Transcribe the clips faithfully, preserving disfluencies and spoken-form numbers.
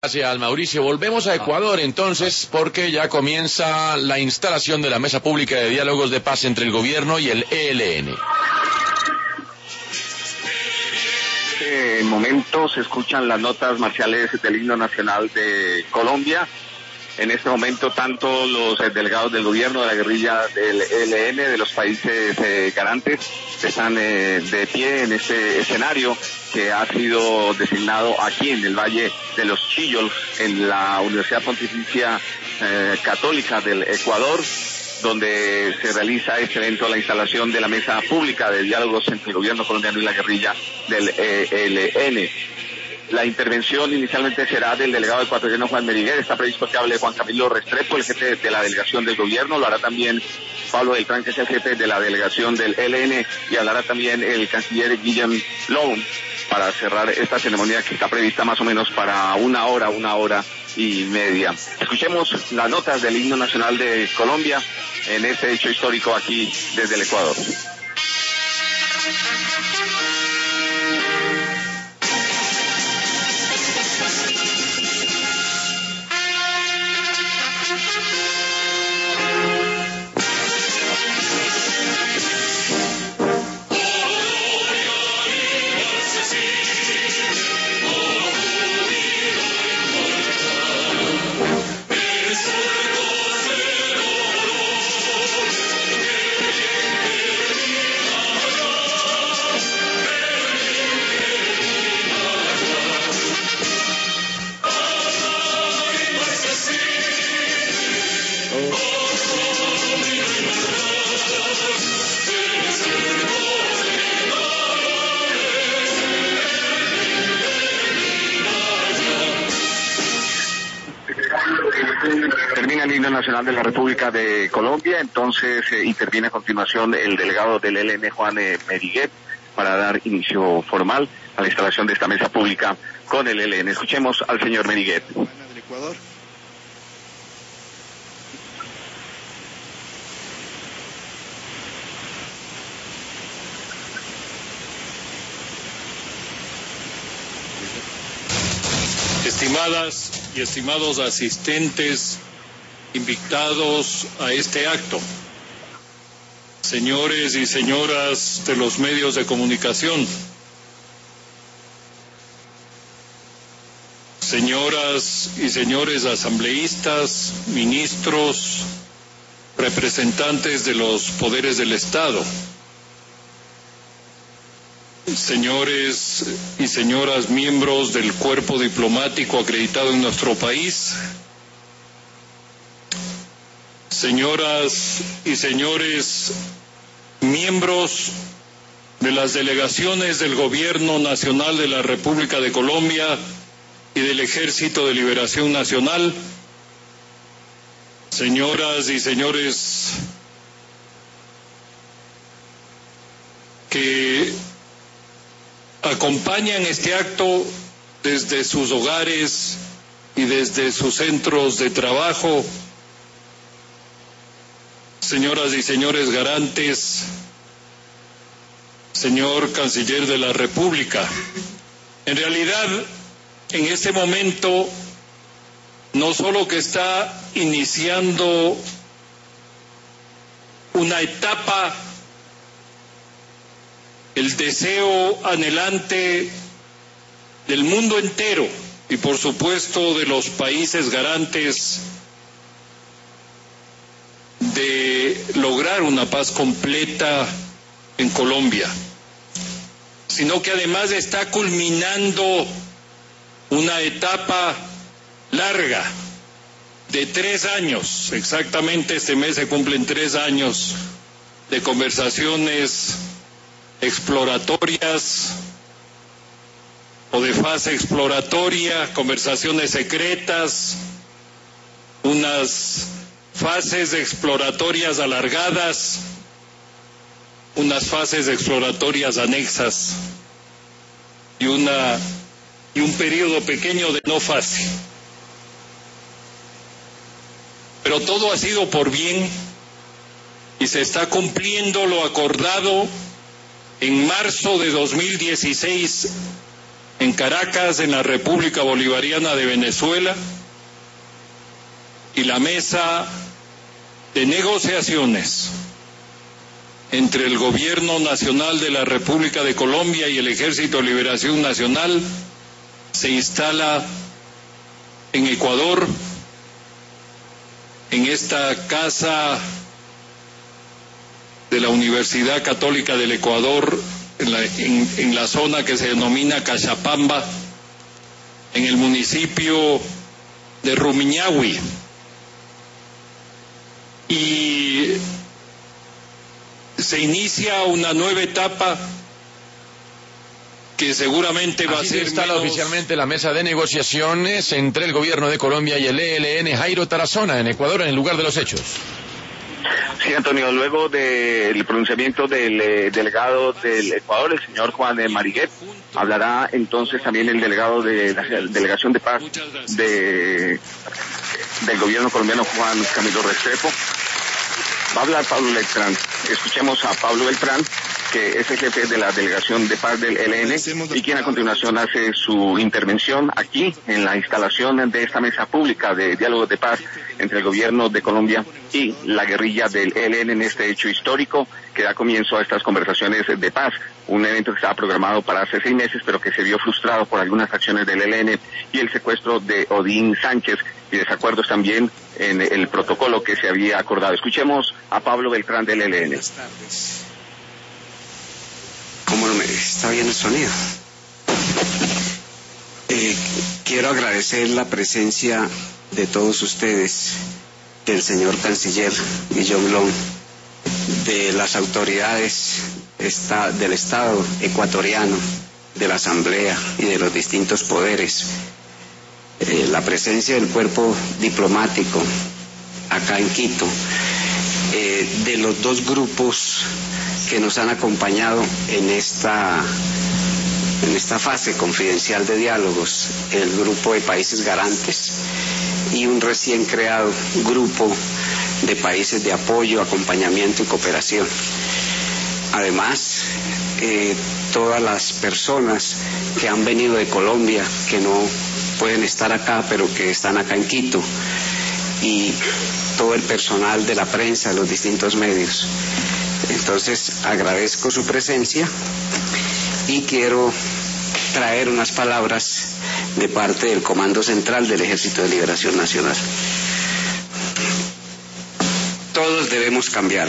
Gracias, Mauricio. Volvemos a Ecuador entonces, porque ya comienza la instalación de la Mesa Pública de Diálogos de Paz entre el gobierno y el E L N. En este momento se escuchan las notas marciales del himno nacional de Colombia. En este momento tanto los eh, delegados del gobierno, de la guerrilla del E L N, de los países eh, garantes, están eh, de pie en este escenario que ha sido designado aquí en el Valle de los Chillos, en la Universidad Pontificia eh, Católica del Ecuador, donde se realiza este evento, la instalación de la Mesa Pública de Diálogos entre el gobierno colombiano y la guerrilla del E L N. La intervención inicialmente será del delegado ecuatoriano Juan Meriguer. Está previsto que hable Juan Camilo Restrepo, el jefe de la delegación del gobierno. Lo hará también Pablo Beltrán, que es el jefe de la delegación del E L N, y hablará también el canciller Guillaume Lown, para cerrar esta ceremonia que está prevista más o menos para una hora, una hora y media. Escuchemos las notas del himno nacional de Colombia en este hecho histórico aquí desde el Ecuador. Termina el himno nacional de la República de Colombia, entonces eh, interviene a continuación el delegado del E L N, Juan eh, Meriguer, para dar inicio formal a la instalación de esta mesa pública con el E L N. Escuchemos al señor Meriguer. Del Ecuador. Estimadas y estimados asistentes invitados a este acto, señores y señoras de los medios de comunicación, señoras y señores asambleístas, ministros, representantes de los poderes del Estado, señores y señoras miembros del cuerpo diplomático acreditado en nuestro país, señoras y señores miembros de las delegaciones del Gobierno Nacional de la República de Colombia y del Ejército de Liberación Nacional, señoras y señores que acompañan este acto desde sus hogares y desde sus centros de trabajo, señoras y señores garantes, señor canciller de la República. En realidad, en este momento, no solo que está iniciando una etapa, el deseo anhelante del mundo entero y por supuesto de los países garantes de lograr una paz completa en Colombia, sino que además está culminando una etapa larga de tres años, exactamente este mes se cumplen tres años de conversaciones exploratorias o de fase exploratoria, conversaciones secretas, unas fases exploratorias alargadas, unas fases exploratorias anexas y una y un periodo pequeño de no fase. Pero todo ha sido por bien y se está cumpliendo lo acordado en marzo de dos mil dieciséis en Caracas, en la República Bolivariana de Venezuela, y la mesa de negociaciones entre el Gobierno Nacional de la República de Colombia y el Ejército de Liberación Nacional se instala en Ecuador, en esta casa de la Universidad Católica del Ecuador, en la, en, en la zona que se denomina Cachapamba, en el municipio de Rumiñahui. Y se inicia una nueva etapa que seguramente va Así a ser se instala menos... oficialmente la mesa de negociaciones entre el gobierno de Colombia y el E L N. Jairo Tarazona, en Ecuador, en el lugar de los hechos. Sí, Antonio, luego del pronunciamiento del eh, delegado del Ecuador, el señor Juan de Mariguet, hablará entonces también el delegado de la Delegación de Paz de, del gobierno colombiano, Juan Camilo Restrepo. Va a hablar Pablo Beltrán. Escuchemos a Pablo Beltrán, que es el jefe de la Delegación de Paz del E L N y quien a continuación hace su intervención aquí en la instalación de esta mesa pública de diálogo de paz entre el gobierno de Colombia y la guerrilla del E L N en este hecho histórico que da comienzo a estas conversaciones de paz, un evento que estaba programado para hace seis meses pero que se vio frustrado por algunas acciones del E L N y el secuestro de Odín Sánchez y desacuerdos también en el protocolo que se había acordado. Escuchemos a Pablo Beltrán del E L N. Buenas tardes. ¿Cómo no me está bien el sonido? Eh, quiero agradecer la presencia de todos ustedes, del señor canciller Guillaume Long, de las autoridades esta, del Estado ecuatoriano, de la Asamblea y de los distintos poderes, eh, la presencia del cuerpo diplomático acá en Quito, eh, de los dos grupos que nos han acompañado en esta, en esta fase confidencial de diálogos, el grupo de países garantes y un recién creado grupo de países de apoyo, acompañamiento y cooperación. Además, eh, todas las personas que han venido de Colombia, que no pueden estar acá, pero que están acá en Quito, y todo el personal de la prensa, de los distintos medios. Entonces, agradezco su presencia y quiero traer unas palabras de parte del Comando Central del Ejército de Liberación Nacional. Todos debemos cambiar.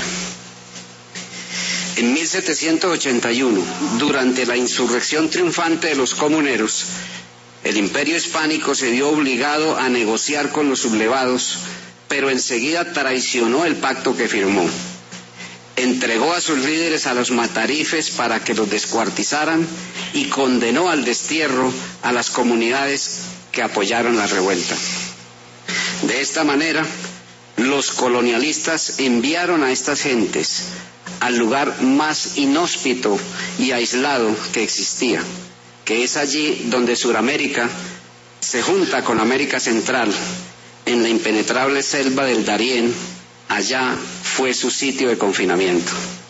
En mil setecientos ochenta y uno, durante la insurrección triunfante de los comuneros, el Imperio Hispánico se vio obligado a negociar con los sublevados, pero enseguida traicionó el pacto que firmó. Entregó a sus líderes a los matarifes para que los descuartizaran y condenó al destierro a las comunidades que apoyaron la revuelta. De esta manera, los colonialistas enviaron a estas gentes al lugar más inhóspito y aislado que existía, que es allí donde Suramérica se junta con América Central, en la impenetrable selva del Darién. Allá fue su sitio de confinamiento.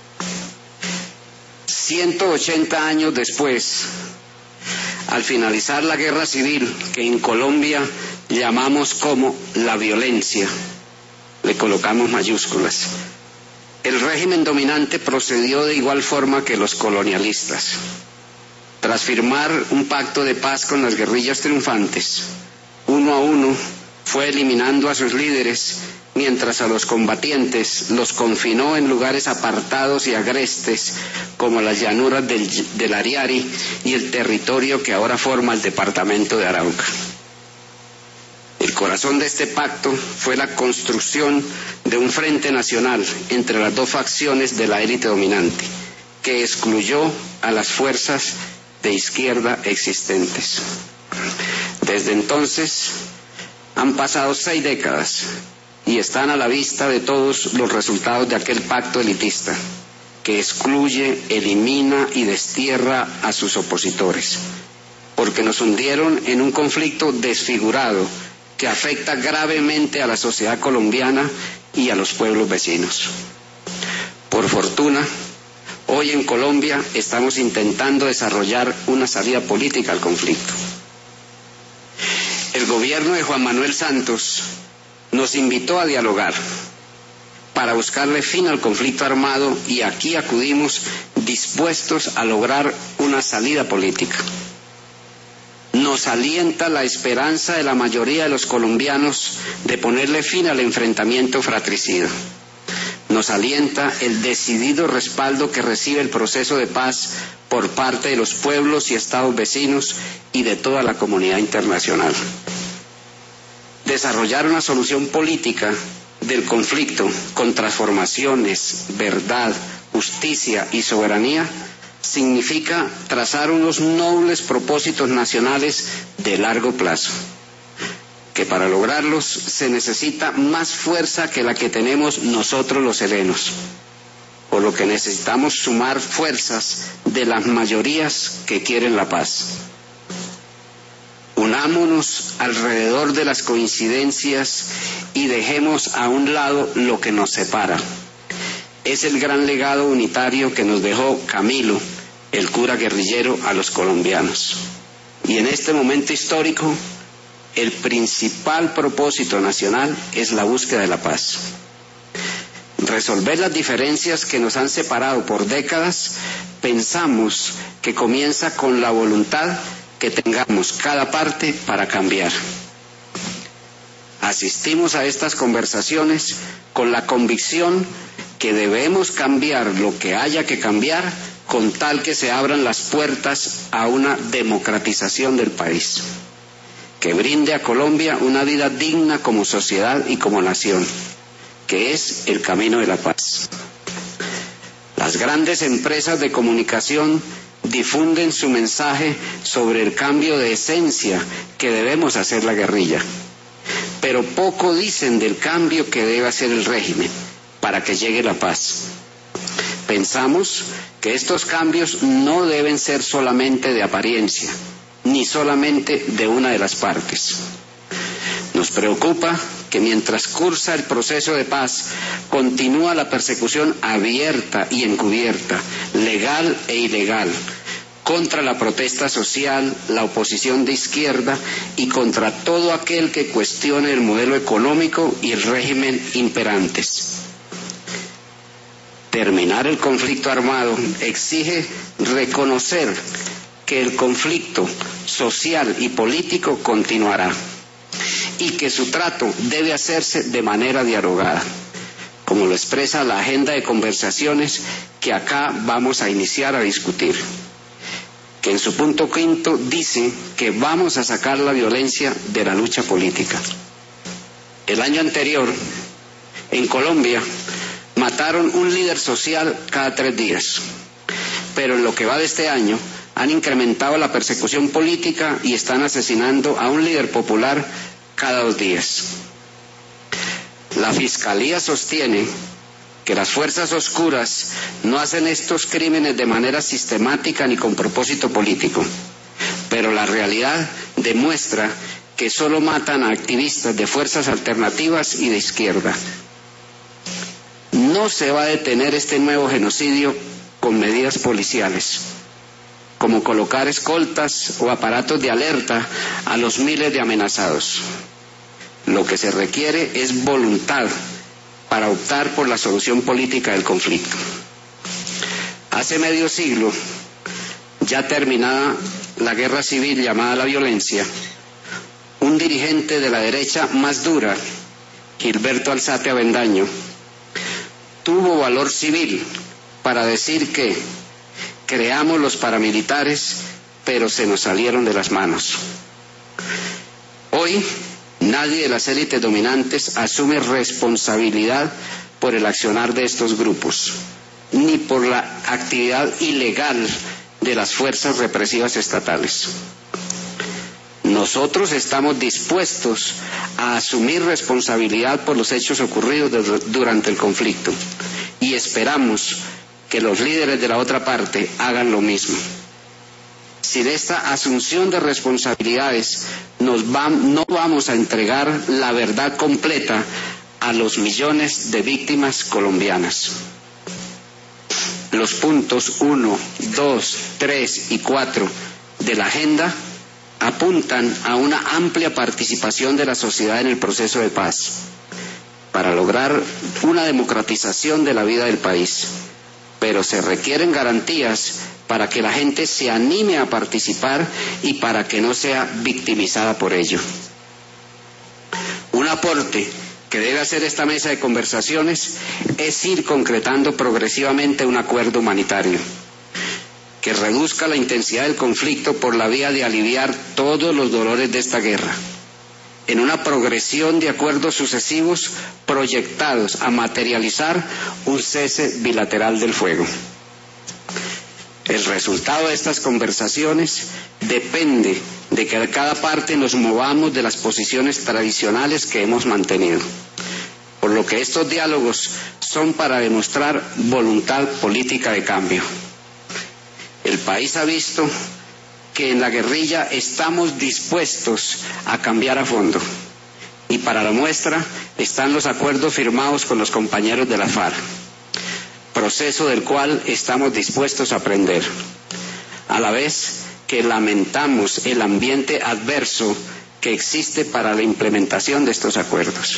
ciento ochenta años después, al finalizar la guerra civil, que en Colombia llamamos como la violencia, le colocamos mayúsculas, el régimen dominante procedió de igual forma que los colonialistas. Tras firmar un pacto de paz con las guerrillas triunfantes, uno a uno fue eliminando a sus líderes, mientras a los combatientes los confinó en lugares apartados y agrestes como las llanuras del, del Ariari y el territorio que ahora forma el departamento de Arauca. El corazón de este pacto fue la construcción de un frente nacional entre las dos facciones de la élite dominante, que excluyó a las fuerzas de izquierda existentes. Desde entonces han pasado seis décadas y están a la vista de todos los resultados de aquel pacto elitista, que excluye, elimina y destierra a sus opositores, porque nos hundieron en un conflicto desfigurado que afecta gravemente a la sociedad colombiana y a los pueblos vecinos. Por fortuna, Hoy en Colombia estamos intentando desarrollar una salida política al conflicto. El gobierno de Juan Manuel Santos nos invitó a dialogar para buscarle fin al conflicto armado y aquí acudimos dispuestos a lograr una salida política. Nos alienta la esperanza de la mayoría de los colombianos de ponerle fin al enfrentamiento fratricida. Nos alienta el decidido respaldo que recibe el proceso de paz por parte de los pueblos y estados vecinos y de toda la comunidad internacional. Desarrollar una solución política del conflicto con transformaciones, verdad, justicia y soberanía significa trazar unos nobles propósitos nacionales de largo plazo, que para lograrlos se necesita más fuerza que la que tenemos nosotros los helenos, por lo que necesitamos sumar fuerzas de las mayorías que quieren la paz. Unámonos alrededor de las coincidencias y dejemos a un lado lo que nos separa. Es el gran legado unitario que nos dejó Camilo, el cura guerrillero, a los colombianos. Y en este momento histórico, el principal propósito nacional es la búsqueda de la paz. Resolver las diferencias que nos han separado por décadas, pensamos que comienza con la voluntad que tengamos cada parte para cambiar. Asistimos a estas conversaciones con la convicción que debemos cambiar lo que haya que cambiar con tal que se abran las puertas a una democratización del país, que brinde a Colombia una vida digna como sociedad y como nación, que es el camino de la paz. Las grandes empresas de comunicación difunden su mensaje sobre el cambio de esencia que debemos hacer la guerrilla, pero poco dicen del cambio que debe hacer el régimen para que llegue la paz. Pensamos que estos cambios no deben ser solamente de apariencia, ni solamente de una de las partes. Nos preocupa que mientras cursa el proceso de paz, continúa la persecución abierta y encubierta, legal e ilegal, contra la protesta social, la oposición de izquierda y contra todo aquel que cuestione el modelo económico y el régimen imperantes. Terminar el conflicto armado exige reconocer que el conflicto social y político continuará y que su trato debe hacerse de manera dialogada, como lo expresa la agenda de conversaciones que acá vamos a iniciar a discutir, que en su punto quinto dice que vamos a sacar la violencia de la lucha política. El año anterior, en Colombia, mataron un líder social cada tres días, pero en lo que va de este año han incrementado la persecución política y están asesinando a un líder popular cada dos días. La Fiscalía sostiene que las fuerzas oscuras no hacen estos crímenes de manera sistemática ni con propósito político, pero la realidad demuestra que solo matan a activistas de fuerzas alternativas y de izquierda. No se va a detener este nuevo genocidio con medidas policiales, como colocar escoltas o aparatos de alerta a los miles de amenazados. Lo que se requiere es voluntad para optar por la solución política del conflicto. Hace medio siglo, ya terminada la guerra civil llamada la violencia, un dirigente de la derecha más dura, Gilberto Alzate Avendaño, tuvo valor civil para decir que creamos los paramilitares, pero se nos salieron de las manos. Hoy, nadie de las élites dominantes asume responsabilidad por el accionar de estos grupos, ni por la actividad ilegal de las fuerzas represivas estatales. Nosotros estamos dispuestos a asumir responsabilidad por los hechos ocurridos de, durante el conflicto y esperamos que los líderes de la otra parte hagan lo mismo. Sin esta asunción de responsabilidades nos va, no vamos a entregar la verdad completa a los millones de víctimas colombianas. Los puntos uno, dos, tres y cuatro de la agenda apuntan a una amplia participación de la sociedad en el proceso de paz, para lograr una democratización de la vida del país. Pero se requieren garantías para que la gente se anime a participar y para que no sea victimizada por ello. Un aporte que debe hacer esta mesa de conversaciones es ir concretando progresivamente un acuerdo humanitario que reduzca la intensidad del conflicto por la vía de aliviar todos los dolores de esta guerra, en una progresión de acuerdos sucesivos proyectados a materializar un cese bilateral del fuego. El resultado de estas conversaciones depende de que cada parte nos movamos de las posiciones tradicionales que hemos mantenido, por lo que estos diálogos son para demostrar voluntad política de cambio. El país ha visto que en la guerrilla estamos dispuestos a cambiar a fondo, y para la muestra están los acuerdos firmados con los compañeros de la FARC, proceso del cual estamos dispuestos a aprender, a la vez que lamentamos el ambiente adverso que existe para la implementación de estos acuerdos.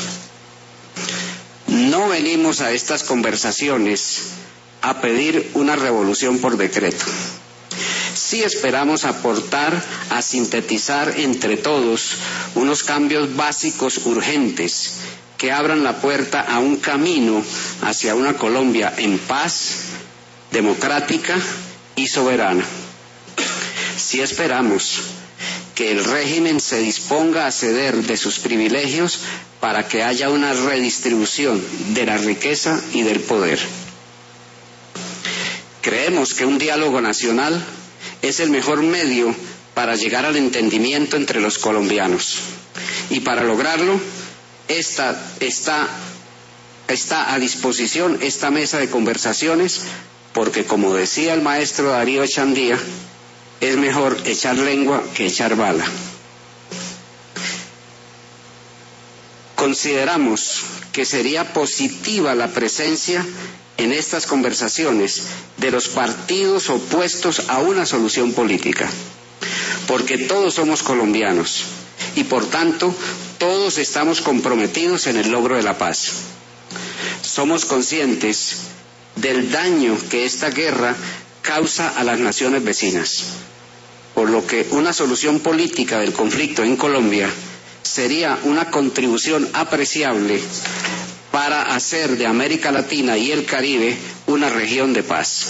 No venimos a estas conversaciones a pedir una revolución por decreto. Sí esperamos aportar a sintetizar entre todos unos cambios básicos urgentes que abran la puerta a un camino hacia una Colombia en paz, democrática y soberana. Sí esperamos que el régimen se disponga a ceder de sus privilegios para que haya una redistribución de la riqueza y del poder. Creemos que un diálogo nacional es el mejor medio para llegar al entendimiento entre los colombianos, y para lograrlo esta, está, está a disposición esta mesa de conversaciones, porque como decía el maestro Darío Echandía, es mejor echar lengua que echar bala. Consideramos que sería positiva la presencia en estas conversaciones de los partidos opuestos a una solución política, porque todos somos colombianos y por tanto todos estamos comprometidos en el logro de la paz. Somos conscientes del daño que esta guerra causa a las naciones vecinas, por lo que una solución política del conflicto en Colombia sería una contribución apreciable para hacer de América Latina y el Caribe una región de paz.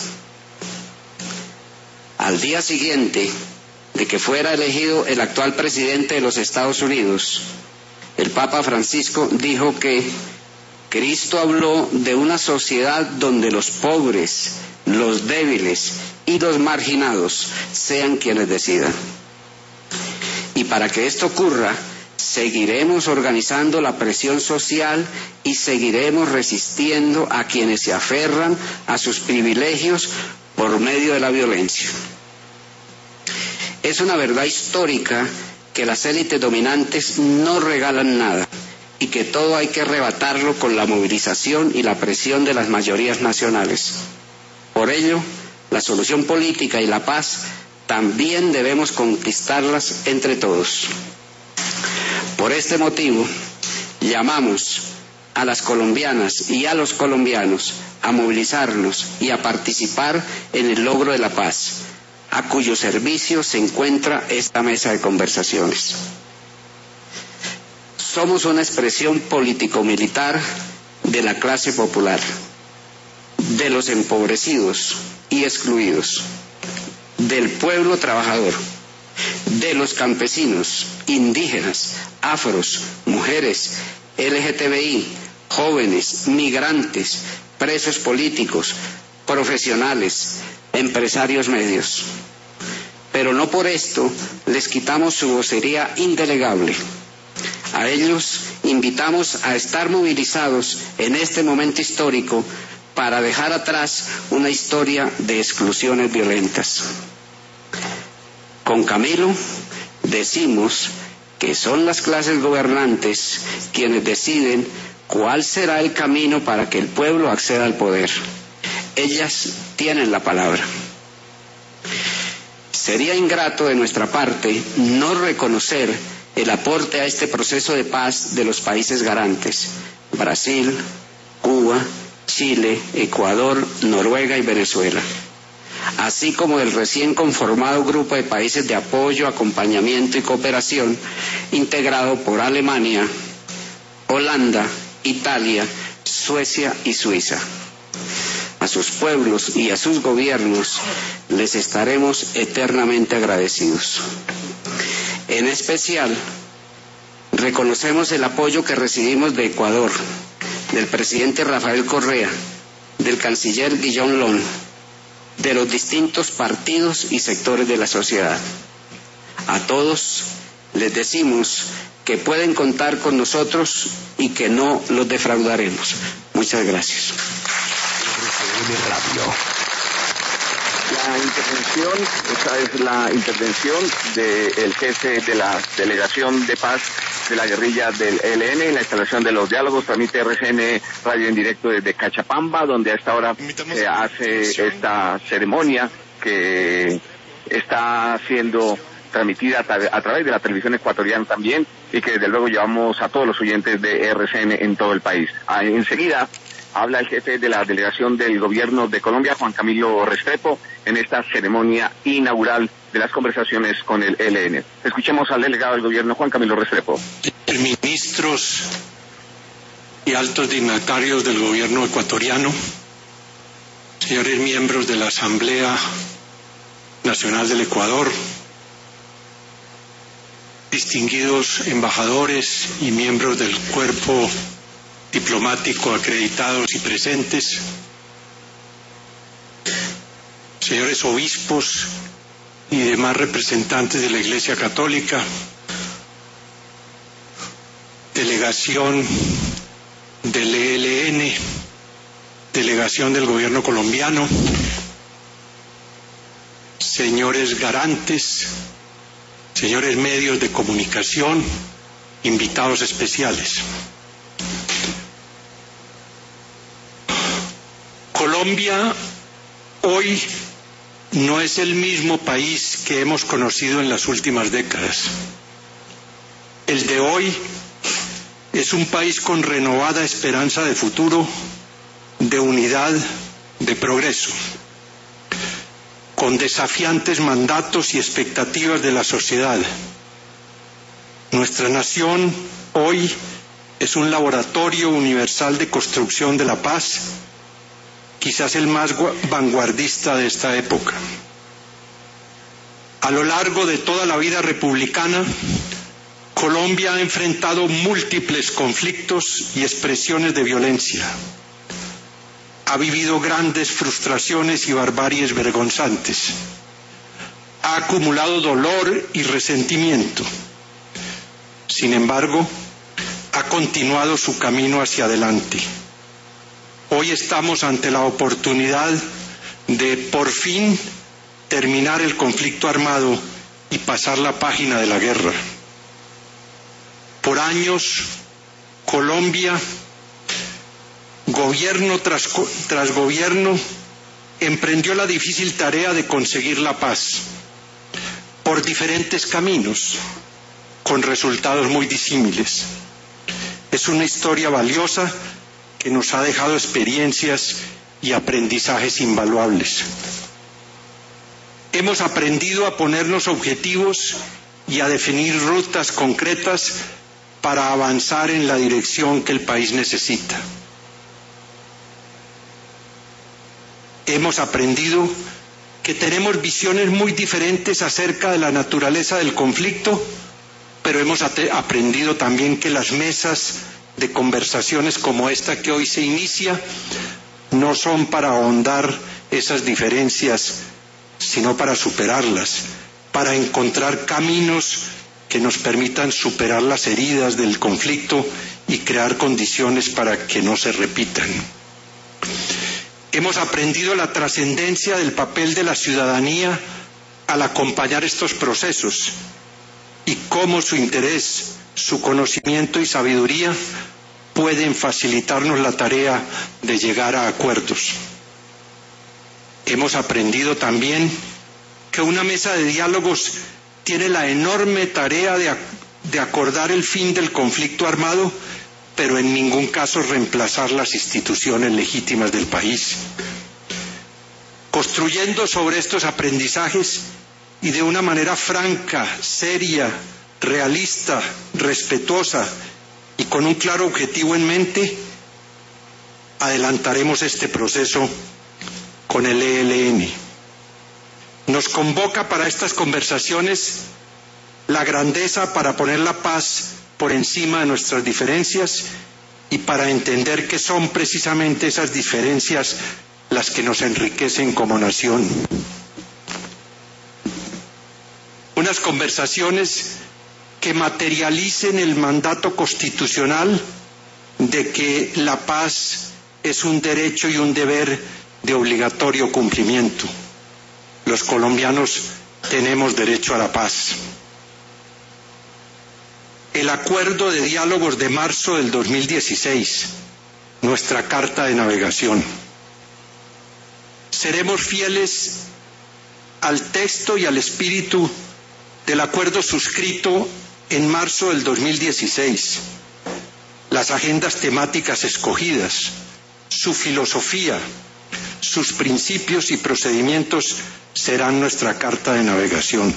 Al día siguiente de que fuera elegido el actual presidente de los Estados Unidos, el Papa Francisco dijo que Cristo habló de una sociedad donde los pobres, los débiles y los marginados sean quienes decidan. Y para que esto ocurra, seguiremos organizando la presión social y seguiremos resistiendo a quienes se aferran a sus privilegios por medio de la violencia. Es una verdad histórica que las élites dominantes no regalan nada y que todo hay que arrebatarlo con la movilización y la presión de las mayorías nacionales. Por ello, la solución política y la paz también debemos conquistarlas entre todos. Por este motivo, llamamos a las colombianas y a los colombianos a movilizarnos y a participar en el logro de la paz, a cuyo servicio se encuentra esta mesa de conversaciones. Somos una expresión político-militar de la clase popular, de los empobrecidos y excluidos, del pueblo trabajador, de los campesinos, indígenas, afros, mujeres, L G T B I, jóvenes, migrantes, presos políticos, profesionales, empresarios medios. Pero no por esto les quitamos su vocería indelegable. A ellos invitamos a estar movilizados en este momento histórico para dejar atrás una historia de exclusiones violentas. Con Camilo decimos que son las clases gobernantes quienes deciden cuál será el camino para que el pueblo acceda al poder. Ellas tienen la palabra. Sería ingrato de nuestra parte no reconocer el aporte a este proceso de paz de los países garantes: Brasil, Cuba, Chile, Ecuador, Noruega y Venezuela, así como del recién conformado grupo de países de apoyo, acompañamiento y cooperación integrado por Alemania, Holanda, Italia, Suecia y Suiza. A sus pueblos y a sus gobiernos les estaremos eternamente agradecidos. En especial, reconocemos el apoyo que recibimos de Ecuador, del presidente Rafael Correa, del canciller Guillaume Lon, de los distintos partidos y sectores de la sociedad. A todos les decimos que pueden contar con nosotros y que no los defraudaremos. Muchas gracias. La intervención, esta es la intervención del jefe de la Delegación de Paz de la guerrilla del E L N en la instalación de los diálogos. Transmite R C N Radio en directo desde Cachapamba, donde a esta hora se hace esta ceremonia que está siendo transmitida a, tra a través de la televisión ecuatoriana también, y que desde luego llevamos a todos los oyentes de R C N en todo el país. Ah, enseguida habla el jefe de la delegación del gobierno de Colombia, Juan Camilo Restrepo, en esta ceremonia inaugural de las conversaciones con el E L N. Escuchemos al delegado del gobierno, Juan Camilo Restrepo. Ministros y altos dignatarios del gobierno ecuatoriano, señores miembros de la Asamblea Nacional del Ecuador, distinguidos embajadores y miembros del cuerpo diplomático acreditados y presentes, señores obispos y demás representantes de la Iglesia Católica, delegación del E L N, delegación del gobierno colombiano, señores garantes, señores medios de comunicación, invitados especiales. Colombia hoy no es el mismo país que hemos conocido en las últimas décadas. El de hoy es un país con renovada esperanza de futuro, de unidad, de progreso, con desafiantes mandatos y expectativas de la sociedad. Nuestra nación hoy es un laboratorio universal de construcción de la paz, quizás el más vanguardista de esta época. A lo largo de toda la vida republicana, Colombia ha enfrentado múltiples conflictos y expresiones de violencia. Ha vivido grandes frustraciones y barbaries vergonzantes. Ha acumulado dolor y resentimiento. Sin embargo, ha continuado su camino hacia adelante. Hoy estamos ante la oportunidad de, por fin, terminar el conflicto armado y pasar la página de la guerra. Por años, Colombia, gobierno tras, tras gobierno, emprendió la difícil tarea de conseguir la paz por diferentes caminos, con resultados muy disímiles. Es una historia valiosa que nos ha dejado experiencias y aprendizajes invaluables. Hemos aprendido a ponernos objetivos y a definir rutas concretas para avanzar en la dirección que el país necesita. Hemos aprendido que tenemos visiones muy diferentes acerca de la naturaleza del conflicto, pero hemos aprendido también que las mesas de conversaciones como esta que hoy se inicia no son para ahondar esas diferencias, sino para superarlas, para encontrar caminos que nos permitan superar las heridas del conflicto y crear condiciones para que no se repitan. Hemos aprendido la trascendencia del papel de la ciudadanía al acompañar estos procesos y cómo su interés, su conocimiento y sabiduría pueden facilitarnos la tarea de llegar a acuerdos. Hemos aprendido también que una mesa de diálogos tiene la enorme tarea de, de acordar el fin del conflicto armado, pero en ningún caso reemplazar las instituciones legítimas del país. Construyendo sobre estos aprendizajes y de una manera franca, seria, realista, respetuosa y con un claro objetivo en mente, adelantaremos este proceso con el E L N. Nos convoca para estas conversaciones la grandeza para poner la paz por encima de nuestras diferencias y para entender que son precisamente esas diferencias las que nos enriquecen como nación. Unas conversaciones que materialicen el mandato constitucional de que la paz es un derecho y un deber de obligatorio cumplimiento. Los colombianos tenemos derecho a la paz. El acuerdo de diálogos de marzo del dos mil dieciséis, nuestra carta de navegación. Seremos fieles al texto y al espíritu del acuerdo suscrito en marzo del dos mil dieciséis, las agendas temáticas escogidas, su filosofía, sus principios y procedimientos serán nuestra carta de navegación.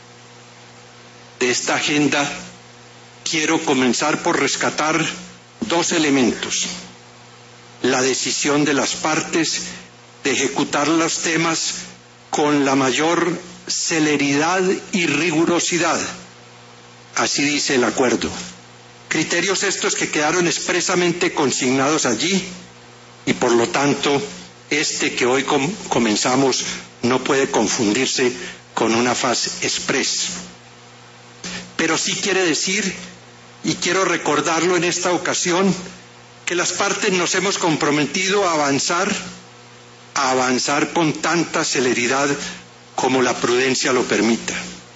De esta agenda quiero comenzar por rescatar dos elementos: la decisión de las partes de ejecutar los temas con la mayor celeridad y rigurosidad, así dice el acuerdo. Criterios estos que quedaron expresamente consignados allí y por lo tanto este que hoy com comenzamos no puede confundirse con una fase express. Pero sí quiere decir, y quiero recordarlo en esta ocasión, que las partes nos hemos comprometido a avanzar, a avanzar con tanta celeridad como la prudencia lo permita.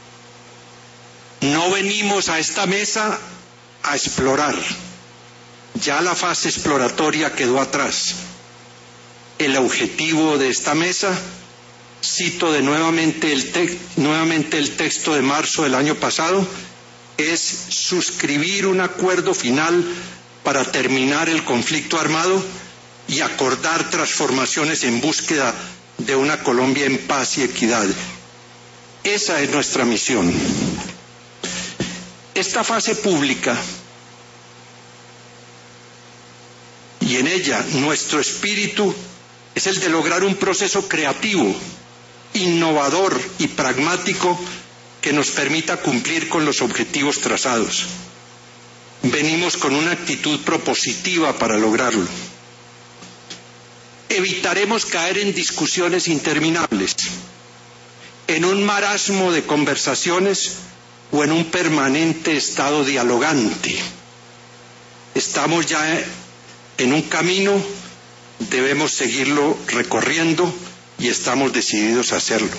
No venimos a esta mesa a explorar. Ya la fase exploratoria quedó atrás. El objetivo de esta mesa, cito de nuevamente el, te nuevamente el texto de marzo del año pasado, es suscribir un acuerdo final para terminar el conflicto armado y acordar transformaciones en búsqueda de una Colombia en paz y equidad. Esa es nuestra misión. Esta fase pública y en ella nuestro espíritu es el de lograr un proceso creativo, innovador y pragmático que nos permita cumplir con los objetivos trazados. Venimos con una actitud propositiva para lograrlo. Evitaremos caer en discusiones interminables, en un marasmo de conversaciones o en un permanente estado dialogante. Estamos ya en un camino, debemos seguirlo recorriendo y estamos decididos a hacerlo.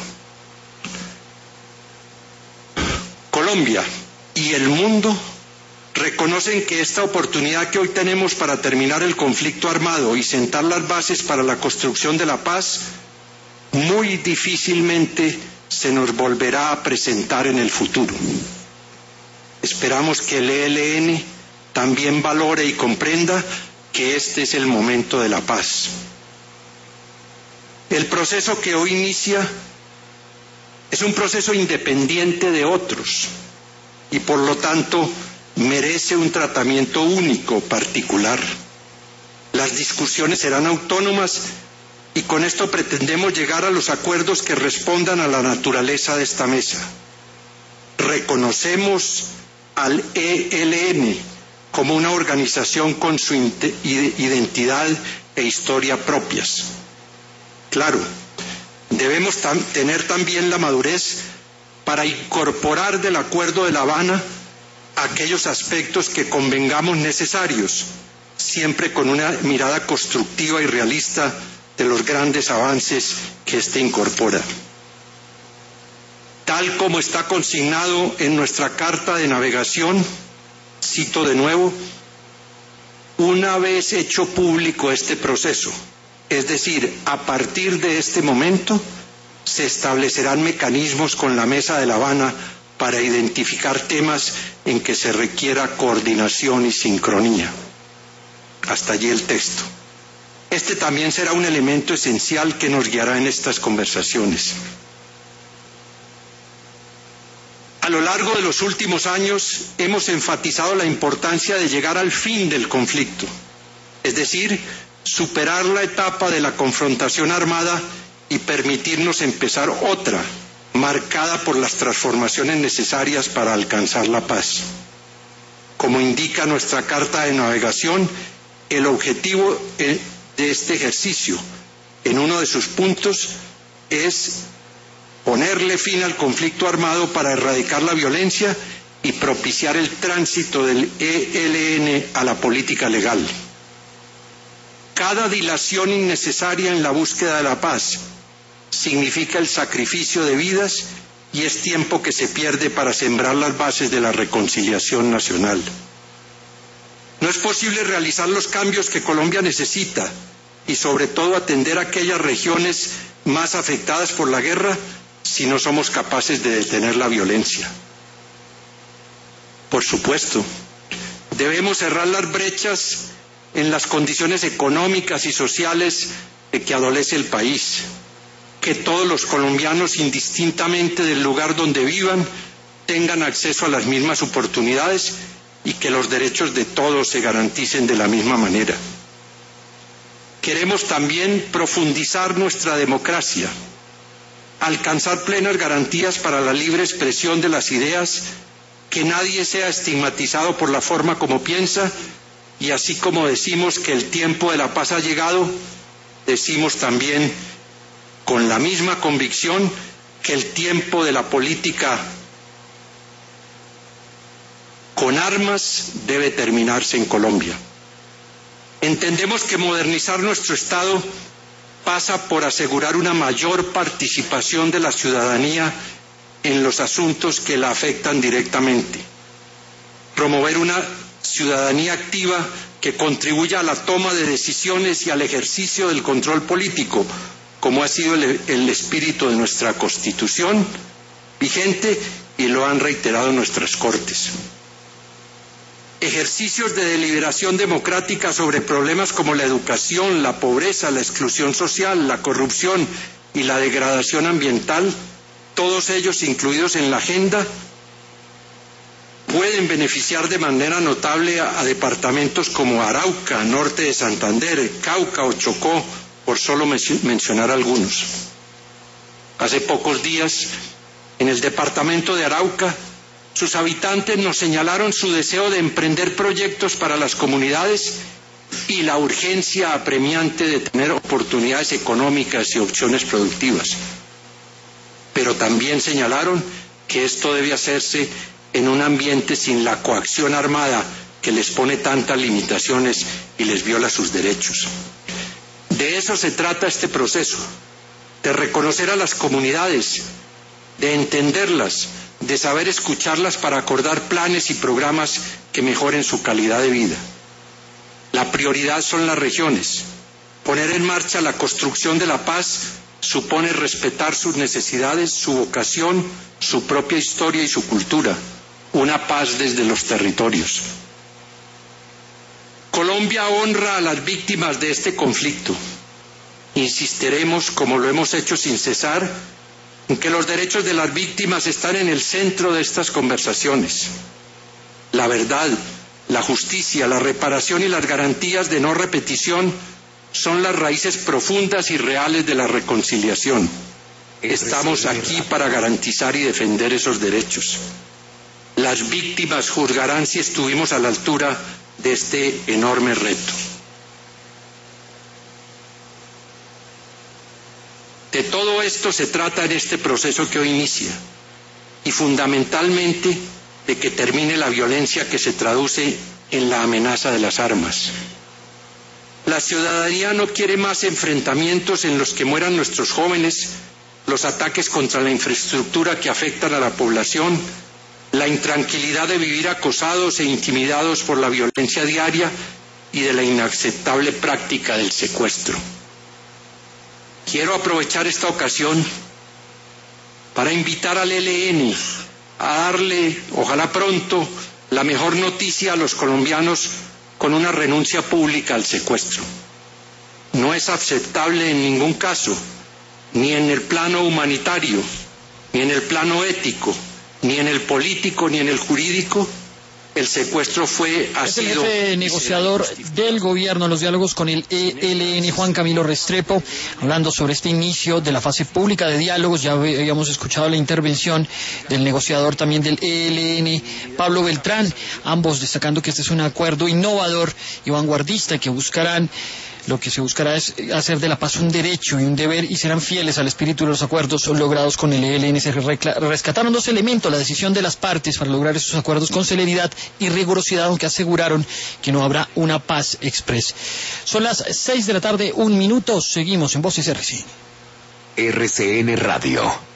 Colombia y el mundo reconocen que esta oportunidad que hoy tenemos para terminar el conflicto armado y sentar las bases para la construcción de la paz, muy difícilmente se nos volverá a presentar en el futuro. Esperamos que el E L N también valore y comprenda que este es el momento de la paz. El proceso que hoy inicia es un proceso independiente de otros y por lo tanto merece un tratamiento único, particular. Las discusiones serán autónomas y con esto pretendemos llegar a los acuerdos que respondan a la naturaleza de esta mesa. Reconocemos al E L N como una organización con su identidad e historia propias. Claro, debemos tam- tener también la madurez para incorporar del Acuerdo de La Habana aquellos aspectos que convengamos necesarios, siempre con una mirada constructiva y realista de los grandes avances que éste incorpora. Tal como está consignado en nuestra carta de navegación, cito de nuevo, una vez hecho público este proceso, Es decir, a partir de este momento se establecerán mecanismos con la Mesa de La Habana para identificar temas en que se requiera coordinación y sincronía. Hasta allí el texto. Este también será un elemento esencial que nos guiará en estas conversaciones. A lo largo de los últimos años hemos enfatizado la importancia de llegar al fin del conflicto, es decir, superar la etapa de la confrontación armada y permitirnos empezar otra, marcada por las transformaciones necesarias para alcanzar la paz. Como indica nuestra carta de navegación, el objetivo de este ejercicio, en uno de sus puntos, es ponerle fin al conflicto armado para erradicar la violencia y propiciar el tránsito del E L N a la política legal. Cada dilación innecesaria en la búsqueda de la paz significa el sacrificio de vidas y es tiempo que se pierde para sembrar las bases de la reconciliación nacional. No es posible realizar los cambios que Colombia necesita y sobre todo atender a aquellas regiones más afectadas por la guerra si no somos capaces de detener la violencia. Por supuesto, debemos cerrar las brechas en las condiciones económicas y sociales de que adolece el país, que todos los colombianos, indistintamente del lugar donde vivan, tengan acceso a las mismas oportunidades y que los derechos de todos se garanticen de la misma manera. Queremos también profundizar nuestra democracia, alcanzar plenas garantías para la libre expresión de las ideas, que nadie sea estigmatizado por la forma como piensa, y así como decimos que el tiempo de la paz ha llegado, decimos también con la misma convicción que el tiempo de la política con armas debe terminarse en Colombia. Entendemos que modernizar nuestro Estado pasa por asegurar una mayor participación de la ciudadanía en los asuntos que la afectan directamente, promover una ciudadanía activa que contribuya a la toma de decisiones y al ejercicio del control político, como ha sido el, el espíritu de nuestra Constitución vigente y lo han reiterado nuestras Cortes. Ejercicios de deliberación democrática sobre problemas como la educación, la pobreza, la exclusión social, la corrupción y la degradación ambiental, todos ellos incluidos en la agenda, pueden beneficiar de manera notable a, a departamentos como Arauca, norte de Santander, Cauca o Chocó, por solo mencionar algunos. Hace pocos días, en el departamento de Arauca, sus habitantes nos señalaron su deseo de emprender proyectos para las comunidades y la urgencia apremiante de tener oportunidades económicas y opciones productivas. Pero también señalaron que esto debe hacerse en un ambiente sin la coacción armada que les pone tantas limitaciones y les viola sus derechos. De eso se trata este proceso, de reconocer a las comunidades, de entenderlas, de saber escucharlas para acordar planes y programas que mejoren su calidad de vida. La prioridad son las regiones. Poner en marcha la construcción de la paz supone respetar sus necesidades, su vocación, su propia historia y su cultura. Una paz desde los territorios. Colombia honra a las víctimas de este conflicto. Insistiremos, como lo hemos hecho sin cesar, en que los derechos de las víctimas están en el centro de estas conversaciones. La verdad, la justicia, la reparación y las garantías de no repetición son las raíces profundas y reales de la reconciliación. Estamos aquí para garantizar y defender esos derechos. Las víctimas juzgarán si estuvimos a la altura de este enorme reto. De todo esto se trata en este proceso que hoy inicia, y fundamentalmente de que termine la violencia que se traduce en la amenaza de las armas. La ciudadanía no quiere más enfrentamientos en los que mueran nuestros jóvenes, los ataques contra la infraestructura que afectan a la población, la intranquilidad de vivir acosados e intimidados por la violencia diaria y de la inaceptable práctica del secuestro. quiero aprovechar esta ocasión para invitar al E L N a darle, ojalá pronto, la mejor noticia a los colombianos con una renuncia pública al secuestro. No es aceptable en ningún caso, ni en el plano humanitario, ni en el plano ético, ni en el político, ni en el jurídico. El secuestro fue, ha es el sido... jefe negociador del gobierno en los diálogos con el E L N, Juan Camilo Restrepo, hablando sobre este inicio de la fase pública de diálogos. Ya habíamos escuchado la intervención del negociador también del E L N, Pablo Beltrán, ambos destacando que este es un acuerdo innovador y vanguardista que buscarán Lo que se buscará es hacer de la paz un derecho y un deber y serán fieles al espíritu de los acuerdos logrados con el E L N. Se rescataron dos elementos: la decisión de las partes para lograr esos acuerdos con celeridad y rigurosidad, aunque aseguraron que no habrá una paz express. Son las seis de la tarde, un minuto. Seguimos en Voces R C N. R C N Radio.